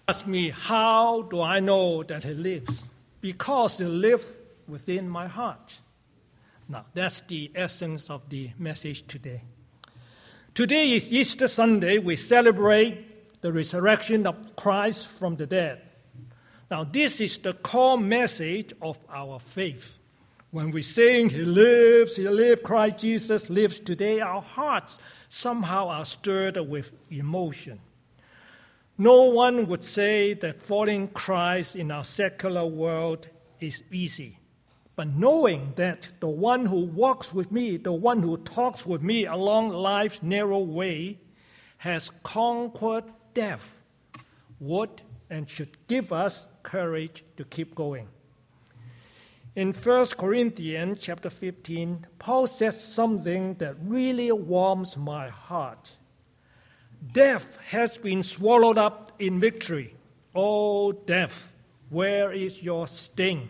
Ask me, how do I know that he lives? Because he lives within my heart. Now, that's the essence of the message today. Today is Easter Sunday. We celebrate the resurrection of Christ from the dead. Now, this is the core message of our faith. When we sing, He lives, Christ Jesus lives today, our hearts somehow are stirred with emotion. No one would say that following Christ in our secular world is easy. But knowing that the one who walks with me, the one who talks with me along life's narrow way, has conquered death, would and should give us courage to keep going. In 1 Corinthians chapter 15, Paul says something that really warms my heart. Death has been swallowed up in victory. Oh, death, where is your sting?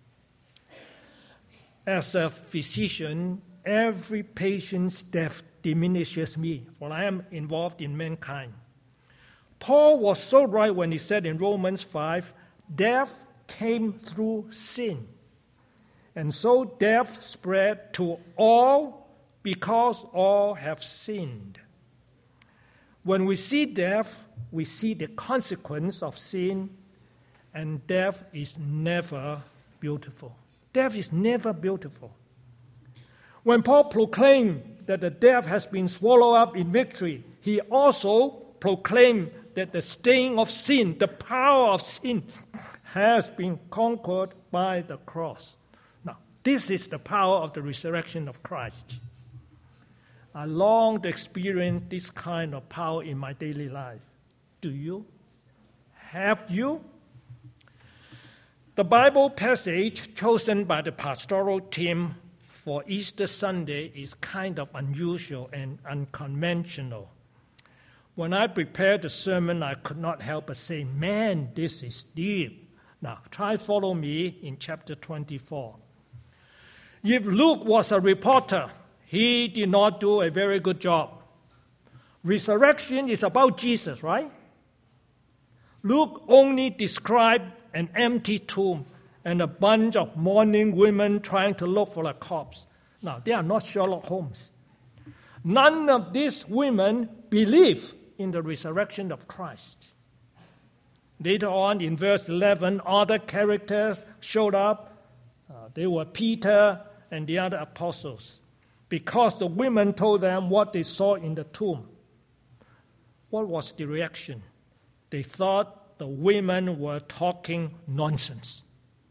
As a physician, every patient's death diminishes me, for I am involved in mankind. Paul was so right when he said in Romans 5, death came through sin. And so death spread to all because all have sinned. When we see death, we see the consequence of sin, and death is never beautiful. Death is never beautiful. When Paul proclaimed that the death has been swallowed up in victory, he also proclaimed that the sting of sin, the power of sin, has been conquered by the cross. Now, this is the power of the resurrection of Christ. I long to experience this kind of power in my daily life. Do you? Have you? The Bible passage chosen by the pastoral team for Easter Sunday is kind of unusual and unconventional. When I prepared the sermon, I could not help but say, man, this is deep. Now, try follow me in chapter 24. If Luke was a reporter, he did not do a very good job. Resurrection is about Jesus, right? Luke only described an empty tomb and a bunch of mourning women trying to look for a corpse. Now, they are not Sherlock Holmes. None of these women believe in the resurrection of Christ. Later on in verse 11, other characters showed up. They were Peter and the other apostles, because the women told them what they saw in the tomb. What was the reaction? They thought the women were talking nonsense.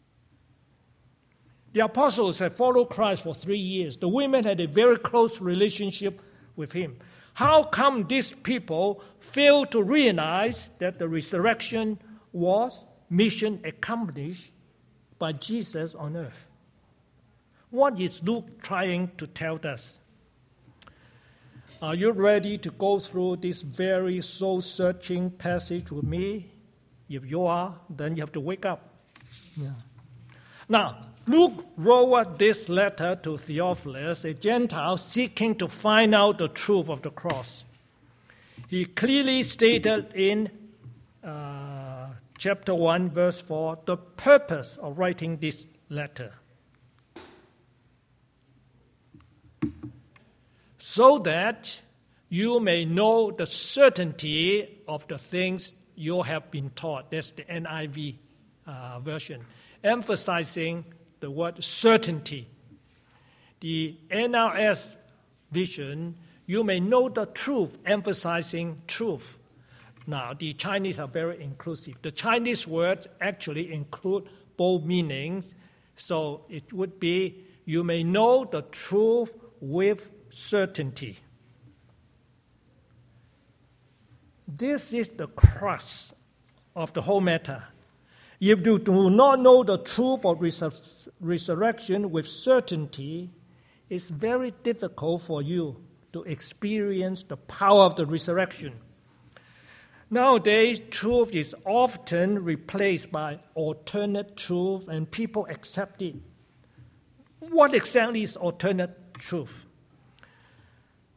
The apostles had followed Christ for 3 years. The women had a very close relationship with him. How come these people failed to realize that the resurrection was mission accomplished by Jesus on earth? What is Luke trying to tell us? Are you ready to go through this very soul-searching passage with me? If you are, then you have to wake up. Yeah. Now, Luke wrote this letter to Theophilus, a Gentile seeking to find out the truth of the cross. He clearly stated in chapter 1, verse 4, the purpose of writing this letter. So that you may know the certainty of the things you have been taught. That's the NIV version, emphasizing the word certainty. The NRS vision, you may know the truth, emphasizing truth. Now, the Chinese are very inclusive. The Chinese words actually include both meanings. So it would be, you may know the truth with certainty. This is the crux of the whole matter. If you do not know the truth of resurrection with certainty, it's very difficult for you to experience the power of the resurrection. Nowadays, truth is often replaced by alternate truth, and people accept it. What exactly is alternate truth?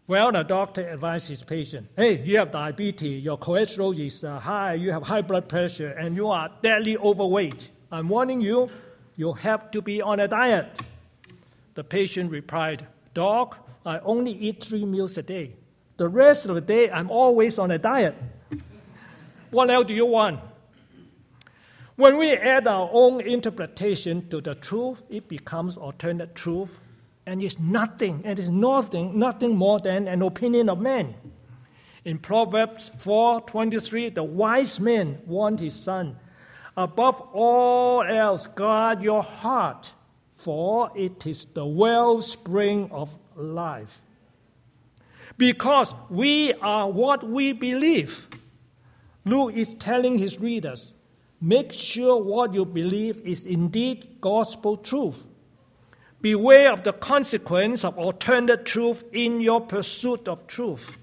Well, the doctor advised his patient, hey, you have diabetes, your cholesterol is high, you have high blood pressure, and you are deadly overweight. I'm warning you, you have to be on a diet. The patient replied, Doc, I only eat 3 meals a day. The rest of the day, I'm always on a diet. What else do you want? When we add our own interpretation to the truth, it becomes alternate truth, and it's nothing more than an opinion of man. In Proverbs 4:23, the wise man warned his son, above all else, guard your heart, for it is the wellspring of life. Because we are what we believe. Luke is telling his readers, make sure what you believe is indeed gospel truth. Beware of the consequence of alternate truth in your pursuit of truth.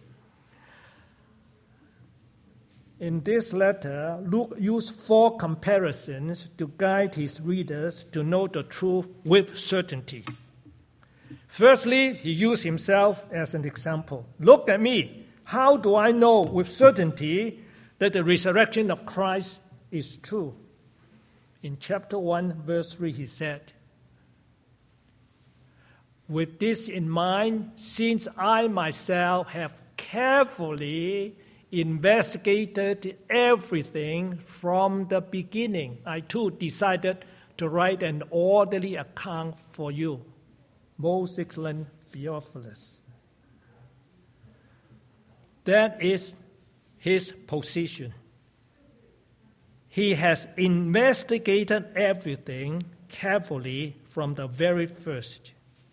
In this letter, Luke used 4 comparisons to guide his readers to know the truth with certainty. Firstly, he used himself as an example. Look at me. How do I know with certainty that the resurrection of Christ is true? In chapter 1, verse 3, he said, with this in mind, since I myself have carefully investigated everything from the beginning, I too decided to write an orderly account for you, most excellent Theophilus. That is his position. He has investigated everything carefully from the very first.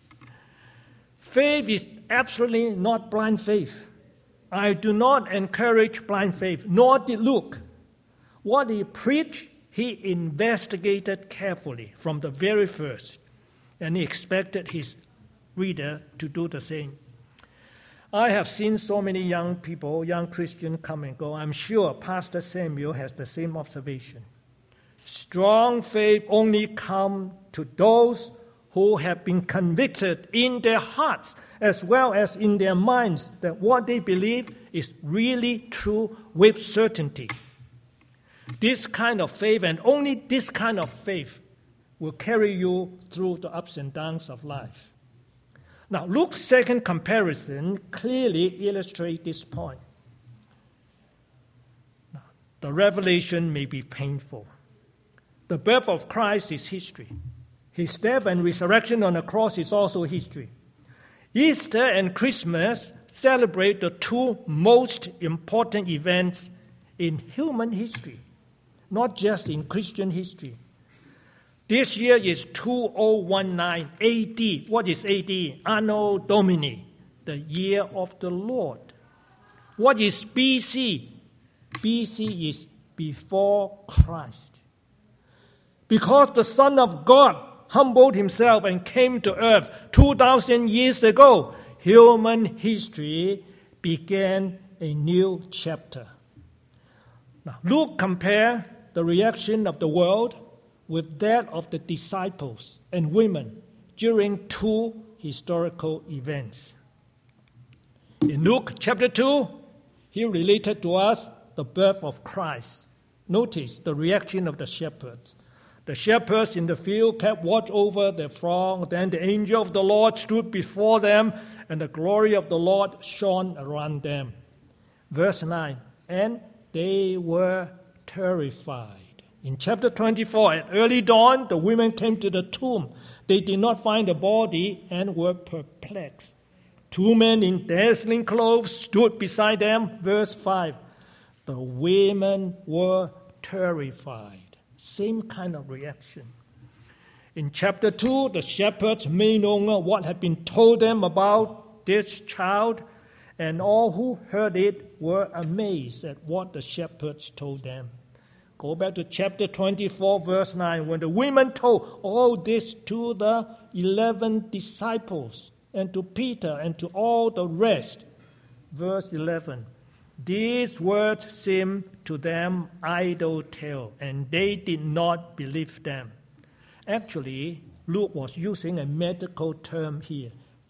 Faith is absolutely not blind faith. I do not encourage blind faith, nor did Luke. What he preached, he investigated carefully from the very first, and he expected his reader to do the same. I have seen so many young people, young Christians come and go. I'm sure Pastor Samuel has the same observation. Strong faith only comes to those who have been convicted in their hearts as well as in their minds that what they believe is really true with certainty. This kind of faith, and only this kind of faith, will carry you through the ups and downs of life. Now, Luke's second comparison clearly illustrates this point. Now, the revelation may be painful. The birth of Christ is history. His death and resurrection on the cross is also history. Easter and Christmas celebrate the 2 most important events in human history, not just in Christian history. This year is 2019 AD. What is AD? Anno Domini, the year of the Lord. What is BC? BC is before Christ. Because the Son of God humbled himself and came to earth 2,000 years ago, human history began a new chapter. Now, Luke compares the reaction of the world with that of the disciples and women during 2 historical events. In Luke chapter 2, he related to us the birth of Christ. Notice the reaction of the shepherds. The shepherds in the field kept watch over their flock. Then the angel of the Lord stood before them, and the glory of the Lord shone around them. Verse 9, and they were terrified. In chapter 24, at early dawn, the women came to the tomb. They did not find the body and were perplexed. 2 men in dazzling clothes stood beside them. Verse 5, the women were terrified. Same kind of reaction. In chapter 2, the shepherds made known what had been told them about this child, and all who heard it were amazed at what the shepherds told them. Go back to chapter 24, verse 9. When the women told all this to the 11 disciples and to Peter and to all the rest, verse 11, these words seemed to them idle tale, and they did not believe them. Actually, Luke was using a medical term here,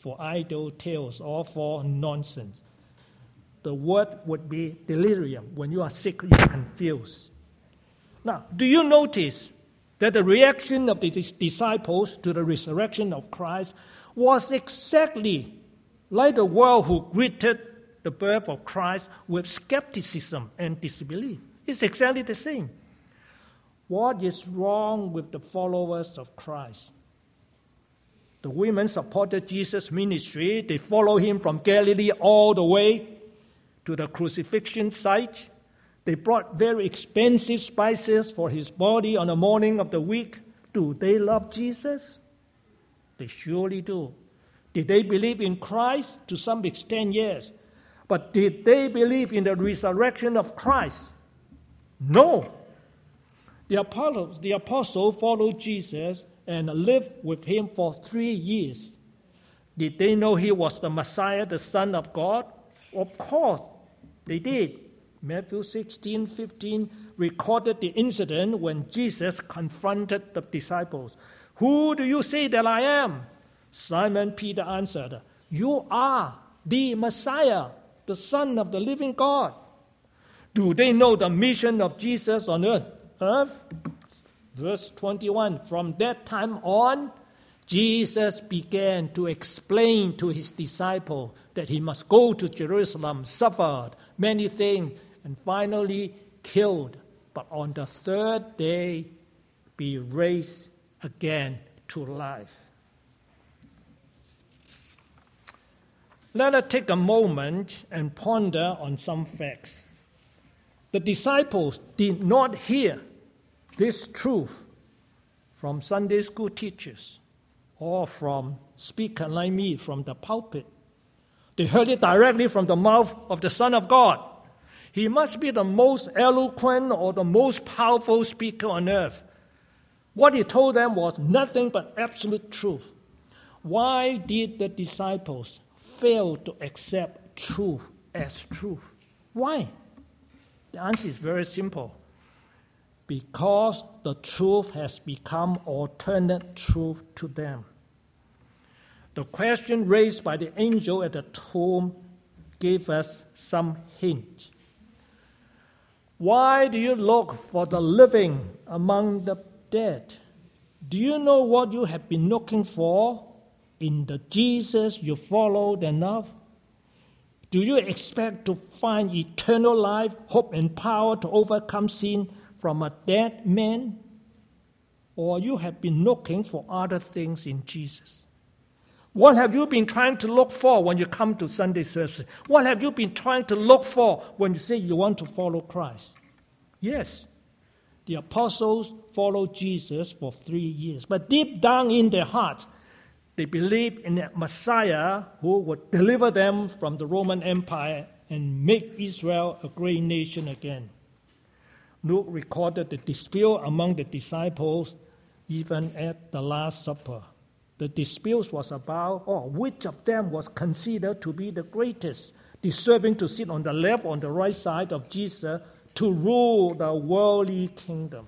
for idle tales or for nonsense. The word would be delirium. When you are sick, you are confused. Now, do you notice that the reaction of the disciples to the resurrection of Christ was exactly like the world who greeted the birth of Christ with skepticism and disbelief? It's exactly the same. What is wrong with the followers of Christ? The women supported Jesus' ministry. They followed him from Galilee all the way to the crucifixion site. They brought very expensive spices for his body on the morning of the week. Do they love Jesus? They surely do. Did they believe in Christ? To some extent, yes. But did they believe in the resurrection of Christ? No. The apostle followed Jesus and lived with him for 3 years. Did they know he was the Messiah, the Son of God? Of course, they did. Matthew 16:15 recorded the incident when Jesus confronted the disciples. Who do you say that I am? Simon Peter answered, you are the Messiah, the Son of the living God. Do they know the mission of Jesus on earth? Verse 21, from that time on, Jesus began to explain to his disciples that he must go to Jerusalem, suffered many things, and finally killed, but on the third day be raised again to life. Let us take a moment and ponder on some facts. The disciples did not hear this truth from Sunday school teachers or from speakers like me from the pulpit. They heard it directly from the mouth of the Son of God. He must be the most eloquent or the most powerful speaker on earth. What he told them was nothing but absolute truth. Why did the disciples fail to accept truth as truth? Why? The answer is very simple. Because the truth has become alternate truth to them. The question raised by the angel at the tomb gave us some hint. Why do you look for the living among the dead? Do you know what you have been looking for in the Jesus you followed and love? Do you expect to find eternal life, hope, and power to overcome sin from a dead man? Or you have been looking for other things in Jesus? What have you been trying to look for when you come to Sunday service? What have you been trying to look for when you say you want to follow Christ? Yes, the apostles followed Jesus for 3 years. But deep down in their hearts, they believed in a Messiah who would deliver them from the Roman Empire and make Israel a great nation again. Luke recorded the dispute among the disciples even at the Last Supper. The dispute was about which of them was considered to be the greatest, deserving to sit on the left or on the right side of Jesus to rule the worldly kingdom.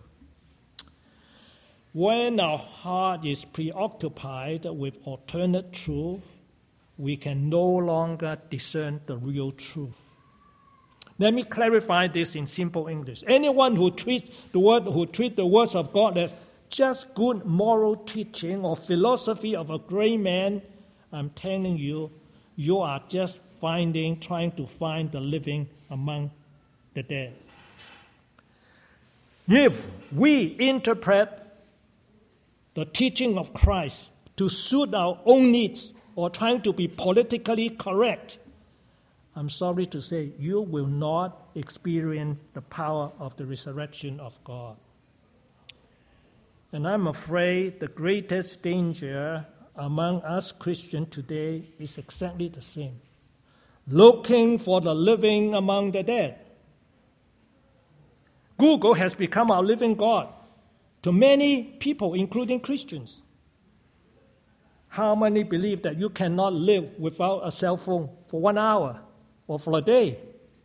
When our heart is preoccupied with alternate truth, we can no longer discern the real truth. Let me clarify this in simple English. Anyone who treats the words of God as just good moral teaching or philosophy of a great man, I'm telling you, you are just trying to find the living among the dead. If we interpret the teaching of Christ to suit our own needs or trying to be politically correct, I'm sorry to say you will not experience the power of the resurrection of God. And I'm afraid the greatest danger among us Christians today is exactly the same. Looking for the living among the dead. Google has become our living God to many people, including Christians. How many believe that you cannot live without a cell phone for 1 hour or for a day?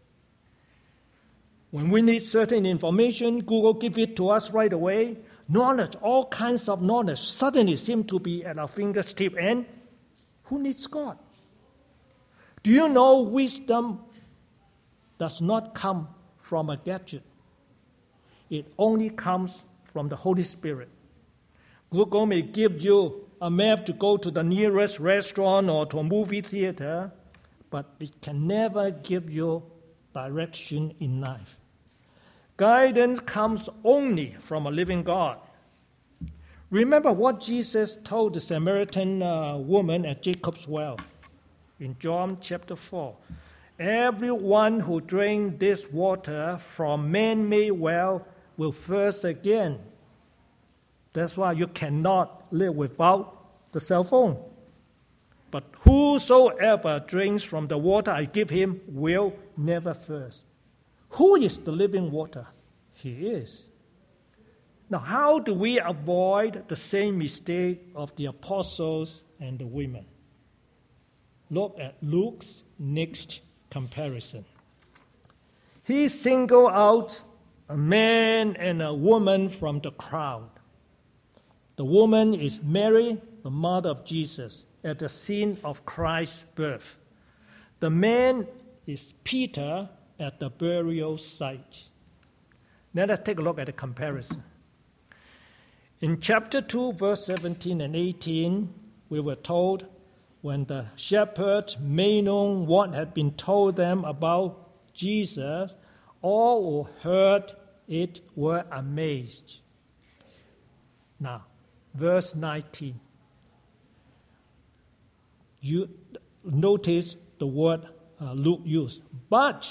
When we need certain information, Google gives it to us right away. Knowledge, all kinds of knowledge, suddenly seem to be at our fingertips. And Who needs God? Do you know wisdom does not come from a gadget? It only comes from the Holy Spirit. Google may give you a map to go to the nearest restaurant or to a movie theater, but it can never give you direction in life. Guidance comes only from a living God. Remember what Jesus told the Samaritan woman at Jacob's well in John chapter 4. Everyone who drinks this water from man-made well will thirst again. That's why you cannot live without the cell phone. But whosoever drinks from the water I give him will never thirst. Who is the living water? He is. Now, how do we avoid the same mistake of the apostles and the women? Look at Luke's next comparison. He singled out a man and a woman from the crowd. The woman is Mary, the mother of Jesus, at the scene of Christ's birth. The man is Peter at the burial site. Now let's take a look at the comparison. In chapter 2, verse 17 and 18, we were told when the shepherds made known what had been told them about Jesus, all who heard it were amazed. Now, verse 19. You notice the word Luke used. But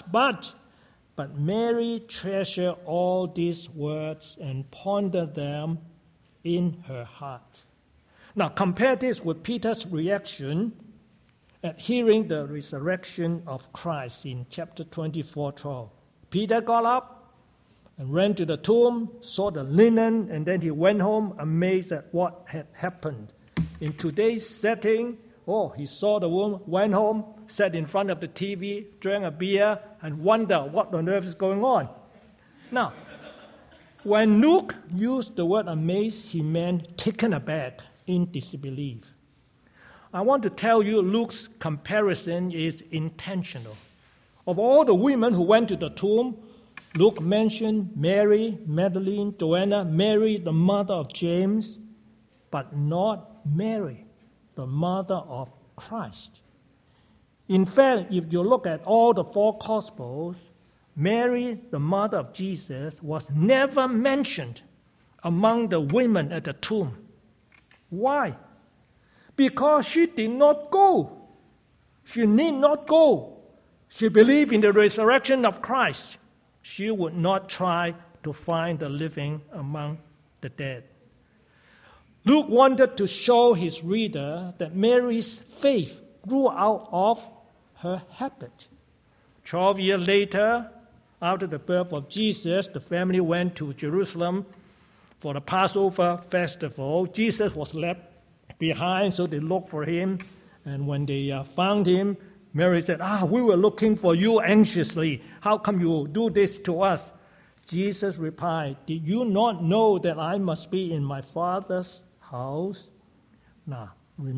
Mary treasured all these words and pondered them in her heart. Now compare this with Peter's reaction at hearing the resurrection of Christ in chapter 24:12. Peter got up and ran to the tomb, saw the linen, and then he went home amazed at what had happened. In today's setting, he saw the woman, went home, sat in front of the TV, drank a beer, and wondered what on earth is going on. Now, when Luke used the word amazed, he meant taken aback in disbelief. I want to tell you Luke's comparison is intentional. Of all the women who went to the tomb, Luke mentioned Mary, Magdalene, Joanna, Mary, the mother of James, but not Mary, the mother of Christ. In fact, if you look at all the four Gospels, Mary, the mother of Jesus, was never mentioned among the women at the tomb. Why? Because she did not go. She need not go. She believed in the resurrection of Christ. She would not try to find the living among the dead. Luke wanted to show his reader that Mary's faith grew out of her habit. 12 years later, after the birth of Jesus, the family went to Jerusalem for the Passover festival. Jesus was left behind, so they looked for him. And when they found him, Mary said, we were looking for you anxiously. How come you do this to us? Jesus replied, did you not know that I must be in my Father's house? Now,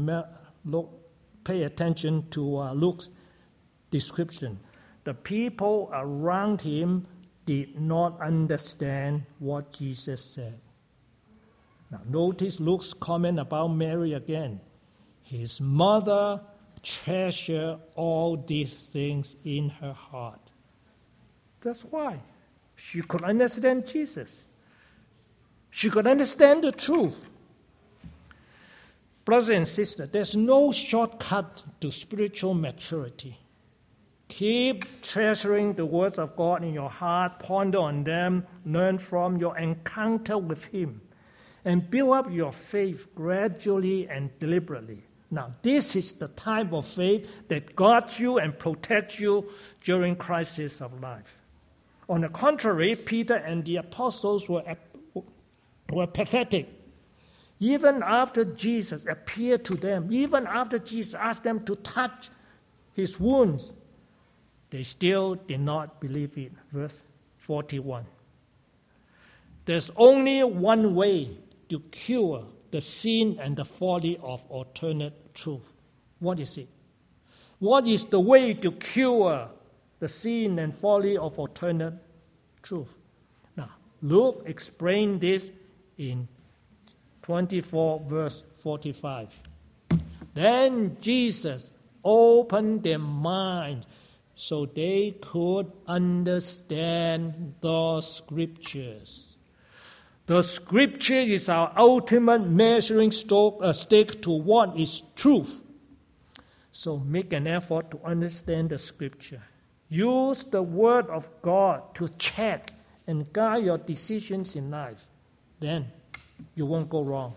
pay attention to Luke's description. The people around him did not understand what Jesus said. Now, notice Luke's comment about Mary again. His mother treasured all these things in her heart. That's why she could understand Jesus. She could understand the truth. Brothers and sisters, there's no shortcut to spiritual maturity. Keep treasuring the words of God in your heart, ponder on them, learn from your encounter with Him, and build up your faith gradually and deliberately. Now, this is the type of faith that guards you and protects you during crises of life. On the contrary, Peter and the apostles were pathetic. Even after Jesus appeared to them, even after Jesus asked them to touch his wounds, they still did not believe it. Verse 41. There's only one way to cure the sin and the folly of alternate truth. What is it? What is the way to cure the sin and folly of alternate truth? Now, Luke explained this in 24 verse 45. Then Jesus opened their minds so they could understand the Scriptures. The Scripture is our ultimate measuring stick to what is truth. So make an effort to understand the Scripture. Use the Word of God to check and guide your decisions in life. Then you won't go wrong.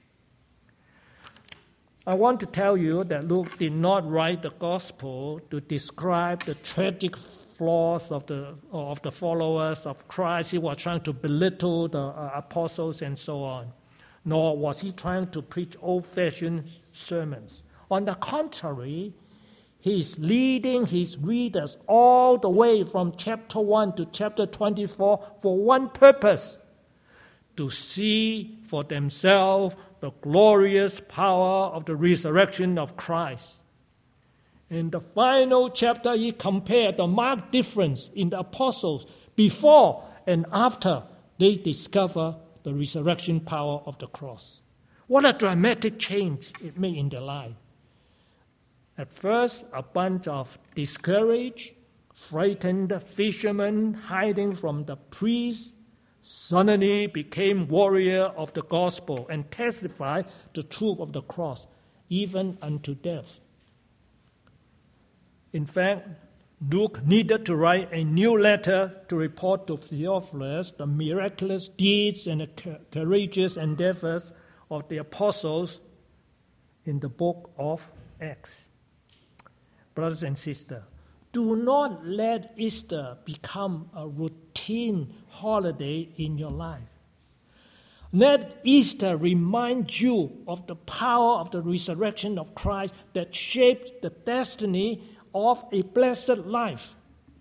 I want to tell you that Luke did not write the Gospel to describe the tragic flaws of the followers of Christ. He was trying to belittle the apostles and so on. Nor was he trying to preach old-fashioned sermons. On the contrary, he is leading his readers all the way from chapter 1 to chapter 24 for one purpose: to see for themselves the glorious power of the resurrection of Christ. In the final chapter, he compared the marked difference in the apostles before and after they discover the resurrection power of the cross. What a dramatic change it made in their life. At first, a bunch of discouraged, frightened fishermen hiding from the priests suddenly became warriors of the gospel and testified the truth of the cross, even unto death. In fact, Luke needed to write a new letter to report to Theophilus the miraculous deeds and the courageous endeavors of the apostles in the book of Acts. Brothers and sisters, do not let Easter become a routine holiday in your life. Let Easter remind you of the power of the resurrection of Christ that shaped the destiny of a blessed life.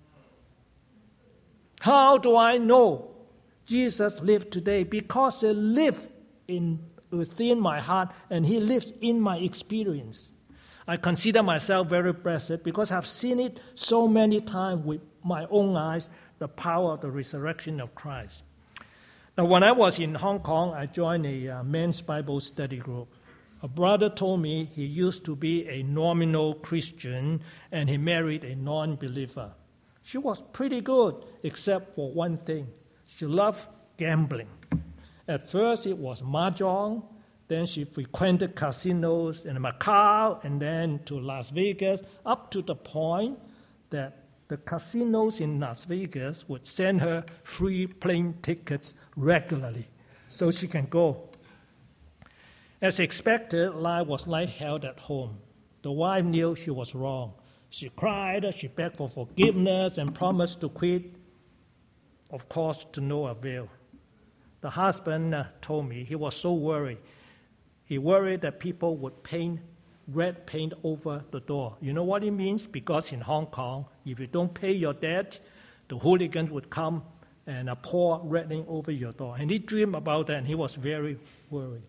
How do I know Jesus lived today? Because he lived within my heart and he lives in my experience. I consider myself very blessed because I've seen it so many times with my own eyes, the power of the resurrection of Christ. Now, when I was in Hong Kong, I joined a men's Bible study group. A brother told me he used to be a nominal Christian and he married a non-believer. She was pretty good, except for one thing. She loved gambling. At first, it was mahjong. Then she frequented casinos in Macau and then to Las Vegas, up to the point that the casinos in Las Vegas would send her free plane tickets regularly so she can go. As expected, life was like hell at home. The wife knew she was wrong. She cried, she begged for forgiveness and promised to quit, of course, to no avail. The husband told me he was so worried. He worried that people would paint red paint over the door. You know what it means? Because in Hong Kong, if you don't pay your debt, the hooligans would come and pour red ink over your door. And he dreamed about that, and he was very worried.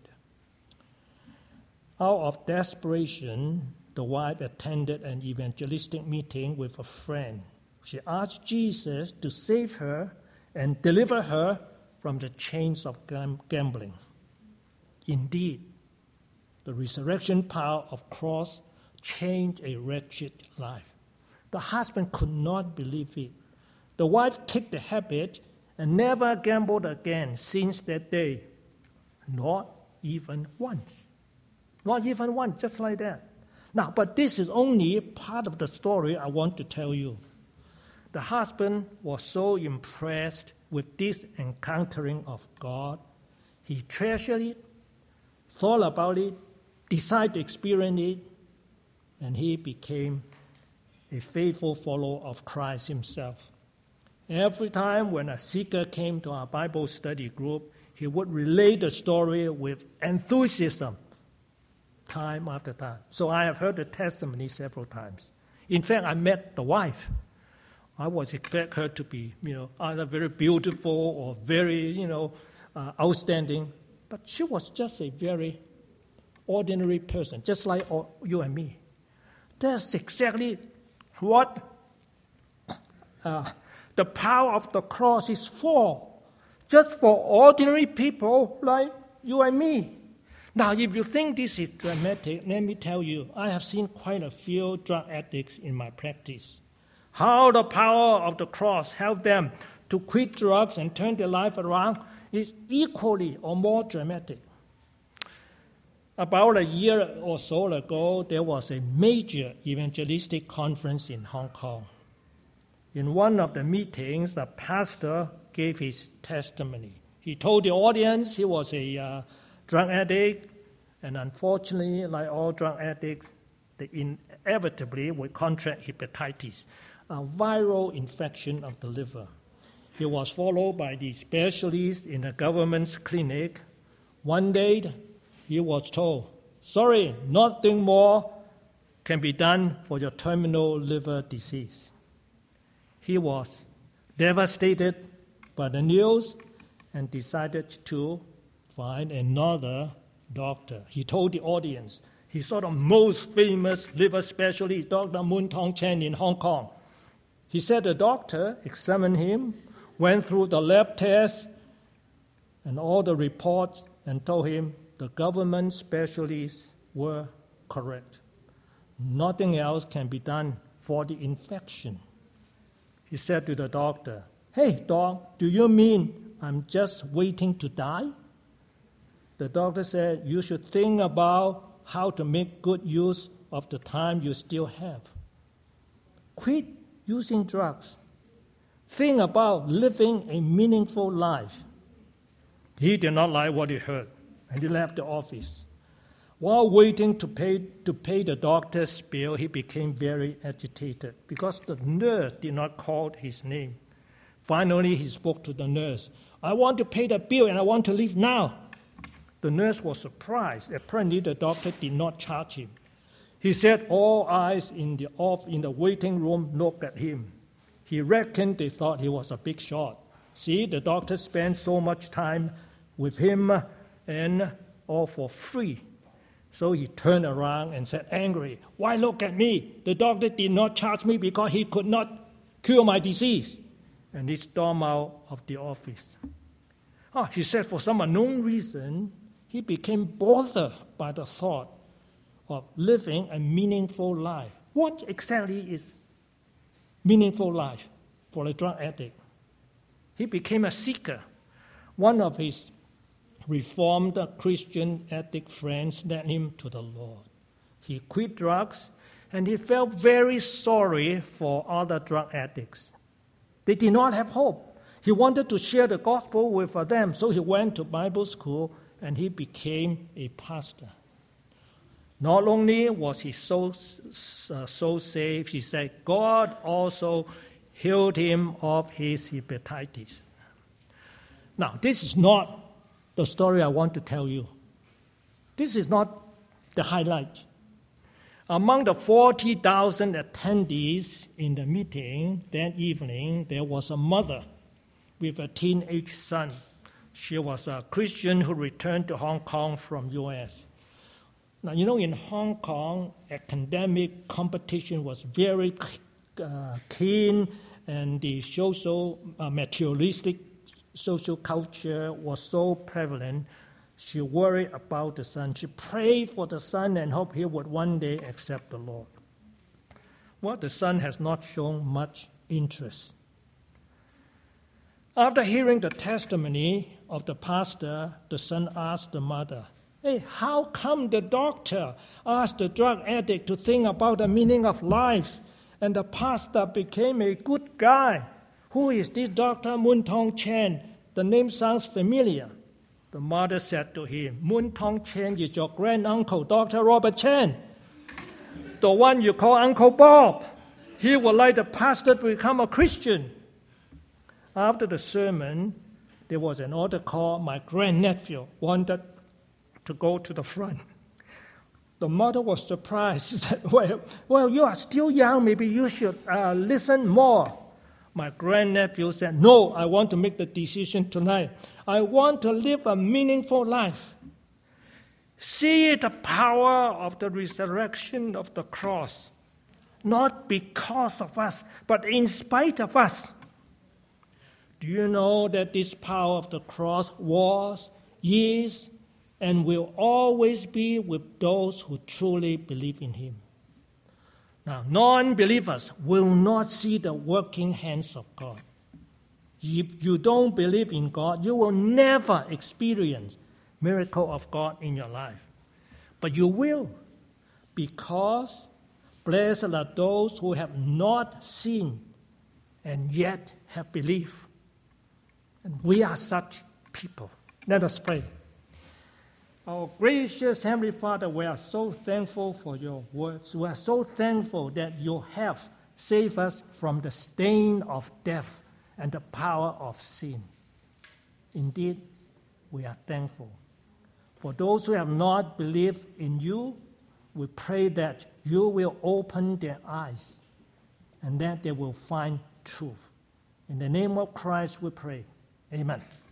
Out of desperation, the wife attended an evangelistic meeting with a friend. She asked Jesus to save her and deliver her from the chains of gambling. Indeed, the resurrection power of cross changed a wretched life. The husband could not believe it. The wife kicked the habit and never gambled again since that day. Not even once. Not even once, just like that. Now, but this is only part of the story I want to tell you. The husband was so impressed with this encountering of God. He treasured it, thought about it, decided to experience it, and he became a faithful follower of Christ himself. Every time when a seeker came to our Bible study group, he would relate the story with enthusiasm, time after time. So I have heard the testimony several times. In fact, I met the wife. I was expecting her to be, either very beautiful or very, outstanding. But she was just a very ordinary person, just like you and me. That's exactly what the power of the cross is for. Just for ordinary people like you and me. Now, if you think this is dramatic, let me tell you, I have seen quite a few drug addicts in my practice. How the power of the cross helped them to quit drugs and turn their life around is equally or more dramatic. About a year or so ago, there was a major evangelistic conference in Hong Kong. In one of the meetings, the pastor gave his testimony. He told the audience he was a drug addict, and unfortunately, like all drug addicts, they inevitably would contract hepatitis, a viral infection of the liver. He was followed by the specialist in a government clinic. One day, he was told, "Sorry, nothing more can be done for your terminal liver disease." He was devastated by the news and decided to find another doctor. He told the audience, he saw the most famous liver specialist, Dr. Mun Tong Chen in Hong Kong. He said the doctor examined him, went through the lab tests and all the reports and told him the government specialists were correct. Nothing else can be done for the infection. He said to the doctor, "Hey, doc, do you mean I'm just waiting to die?" The doctor said, "You should think about how to make good use of the time you still have. Quit using drugs. Think about living a meaningful life." He did not like what he heard, and he left the office. While waiting to pay the doctor's bill, he became very agitated because the nurse did not call his name. Finally, he spoke to the nurse. "I want to pay the bill and I want to leave now." The nurse was surprised. Apparently, the doctor did not charge him. He said all eyes in the waiting room looked at him. He reckoned they thought he was a big shot. See, the doctor spent so much time with him and all for free. So he turned around and said, angry, "Why look at me? The doctor did not charge me because he could not cure my disease." And he stormed out of the office. He said for some unknown reason, he became bothered by the thought of living a meaningful life. What exactly is meaningful life for a drug addict? He became a seeker. One of his Reformed Christian addict friends led him to the Lord. He quit drugs, and he felt very sorry for other drug addicts. They did not have hope. He wanted to share the gospel with them, so he went to Bible school, and he became a pastor. Not only was he so saved, he said, God also healed him of his hepatitis. Now, this is not the story I want to tell you. This is not the highlight. Among the 40,000 attendees in the meeting that evening, there was a mother with a teenage son. She was a Christian who returned to Hong Kong from U.S. Now, in Hong Kong, academic competition was very keen, and the social, materialistic social culture was so prevalent. She worried about the son. She prayed for the son and hoped he would one day accept the Lord. Well, the son has not shown much interest. After hearing the testimony of the pastor, the son asked the mother, "Hey, how come the doctor asked the drug addict to think about the meaning of life, and the pastor became a good guy? Who is this Dr. Mun Tong Chen? The name sounds familiar." The mother said to him, "Mun Tong Chen is your granduncle, Dr. Robert Chen, the one you call Uncle Bob. He would like the pastor to become a Christian." After the sermon, there was an altar call. My grandnephew wanted to go to the front. The mother was surprised. She said, well, you are still young. Maybe you should listen more. My grandnephew said, "No, I want to make the decision tonight. I want to live a meaningful life." See the power of the resurrection of the cross. not because of us, but in spite of us. Do you know that this power of the cross was, is, and will always be with those who truly believe in him? Now, non-believers will not see the working hands of God. If you don't believe in God, you will never experience miracle of God in your life. But you will, because blessed are those who have not seen and yet have believed. And we are such people. Let us pray. Our gracious Heavenly Father, we are so thankful for your words. We are so thankful that you have saved us from the stain of death and the power of sin. Indeed, we are thankful. For those who have not believed in you, we pray that you will open their eyes and that they will find truth. In the name of Christ we pray. Amen.